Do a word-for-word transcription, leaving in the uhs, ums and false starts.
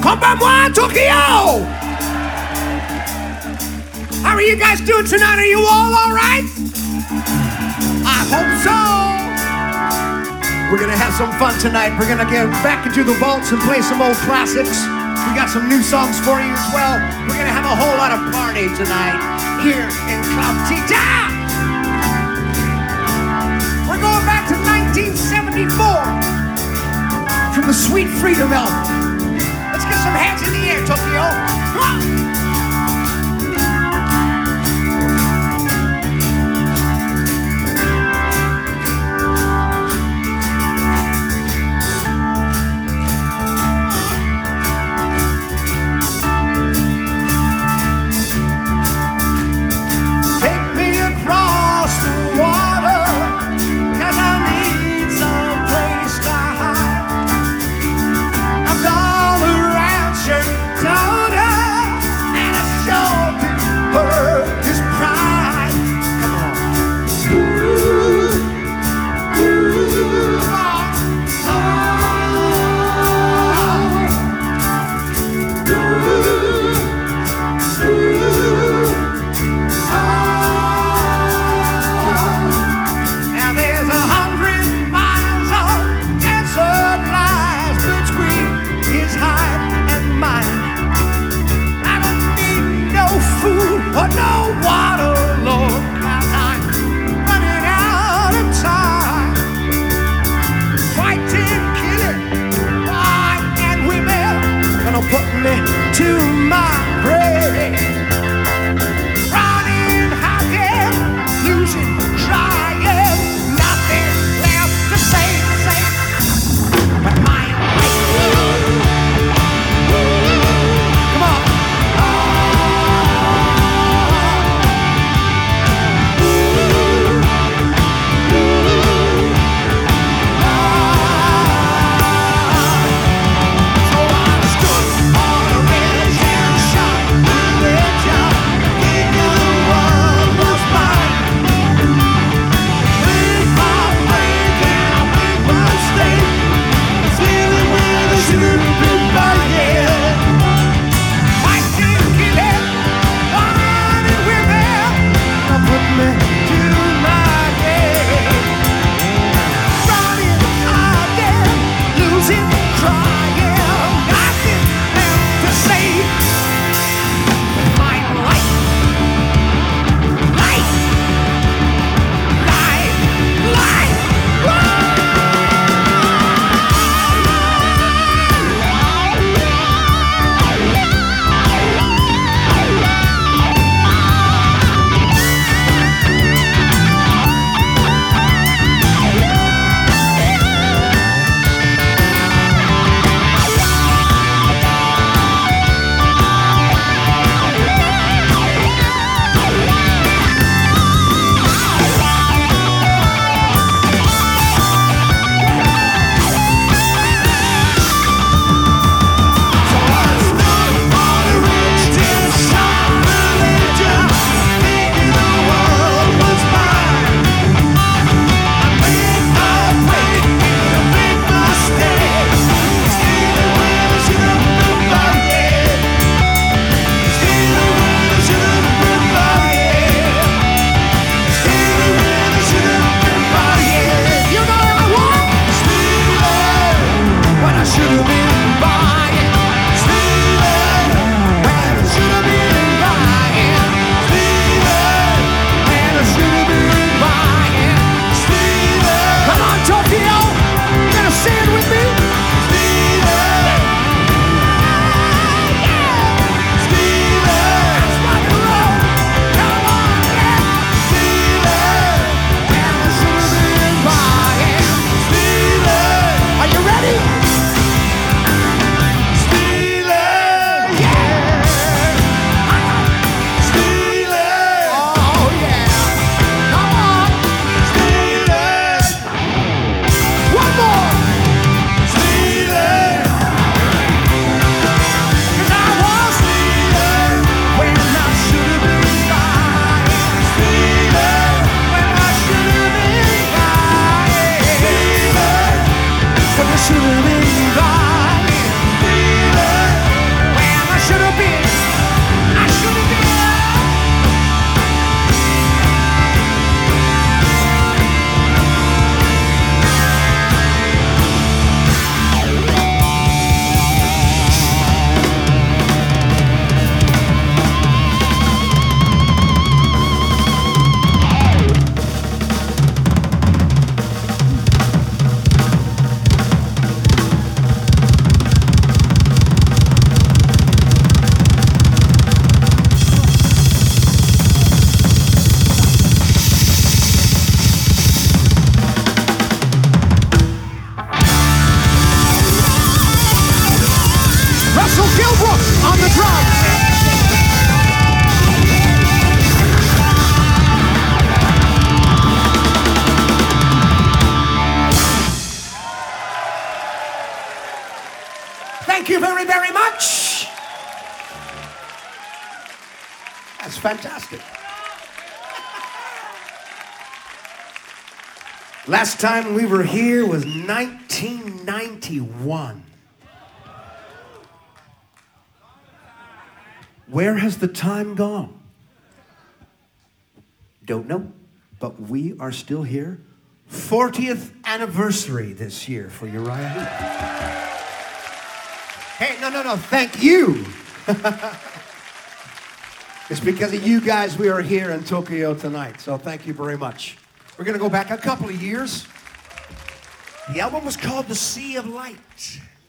Konbanwa, Tokyo! How are you guys doing tonight? Are you all all right? I hope so. We're gonna have some fun tonight. We're gonna get back into the vaults and play some old classics. We got some new songs for you as well. We're gonna have a whole lot of party tonight here in Club Tita. We're going back to nineteen seventy-four from the Sweet Freedom album. Let's get some hands in the air, Tokyo. Come on. Let's Russell Gilbrook on the drums. Thank you very, very much. That's fantastic. Last time we were here was nineteen ninety-one. Where has the time gone? Don't know, but we are still here. fortieth anniversary this year for Uriah Heep. Hey, no, no, no, thank you. It's because of you guys we are here in Tokyo tonight, so thank you very much. We're going to go back a couple of years. The album was called The Sea of Light.